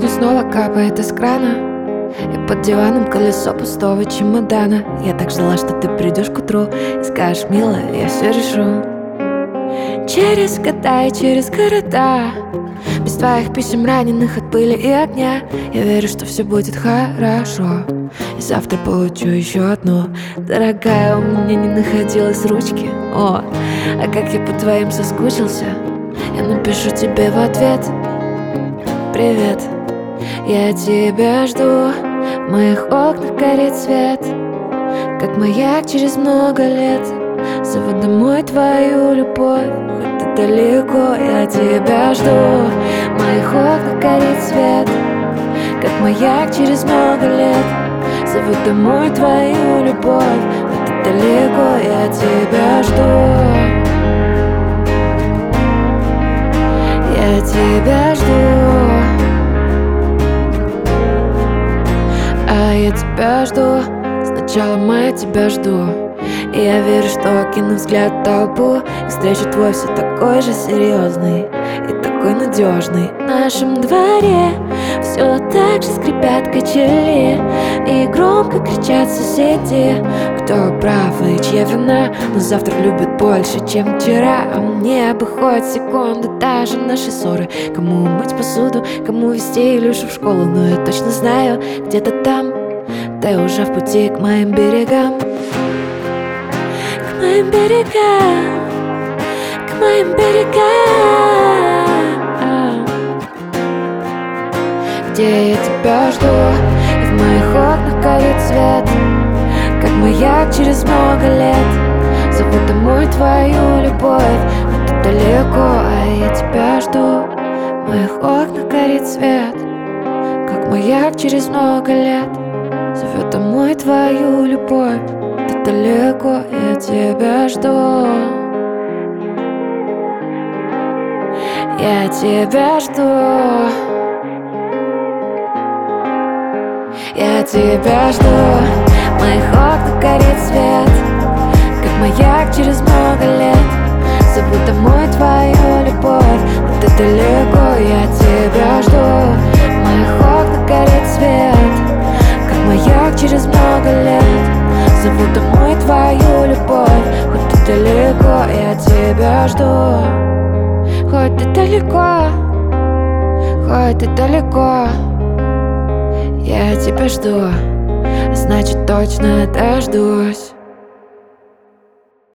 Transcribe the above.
снова капает из крана, и под диваном колесо пустого чемодана. Я так ждала, что ты придешь к утру и скажешь: милая, я все решу. Через года и через города, без твоих писем, раненых от пыли и огня, я верю, что все будет хорошо. И завтра получу еще одну. Дорогая, у меня не находилось ручки. О, а как я по твоим соскучился. Я напишу тебе в ответ: привет, я тебя жду. В моих окнах горит свет, как маяк через много лет. Зову домой твою любовь, хоть ты далеко, я тебя жду. В моих окнах горит свет, как маяк через много лет. Зову домой твою любовь, хоть ты далеко, я тебя жду. Я тебя жду. А я тебя жду. Сначала я тебя жду. И я верю, что окину взгляд в толпу и встречу твой все такой же серьезный и такой надежный. В нашем дворе все так же скрипят качели, и громко кричат соседи, кто прав и чья вина. Но завтра любят больше, чем вчера. А мне бы хоть секунду даже наши ссоры. Кому мыть посуду, кому везти Илюшу в школу. Но я точно знаю, где-то там ты уже в пути к моим берегам. К моим берегам, к моим берегам, где я тебя жду. И в моих окнах горит свет, как маяк через много лет. Зову домой твою любовь, но ты далеко, а я тебя жду. В моих окнах горит свет, как маяк через много лет. Зовет домой твою любовь, ты далеко, я тебя жду. Я тебя жду. Я тебя жду. В моих окнах горит свет, как маяк через много лет. Зову домой твою любовь, но ты далеко, я тебя жду. В моих окнах горит свет, как маяк через много лет. Зову домой твою любовь, хоть ты далеко, я тебя жду. Хоть ты далеко, хоть ты далеко, я тебя жду, значит точно дождусь.